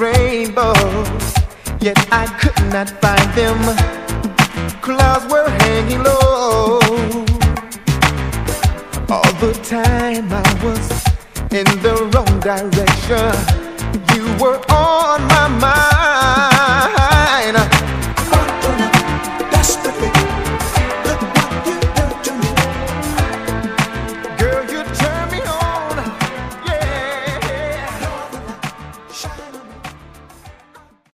rainbows, yet I could not find them. Clouds were hanging low. All the time I was in the wrong direction. You were on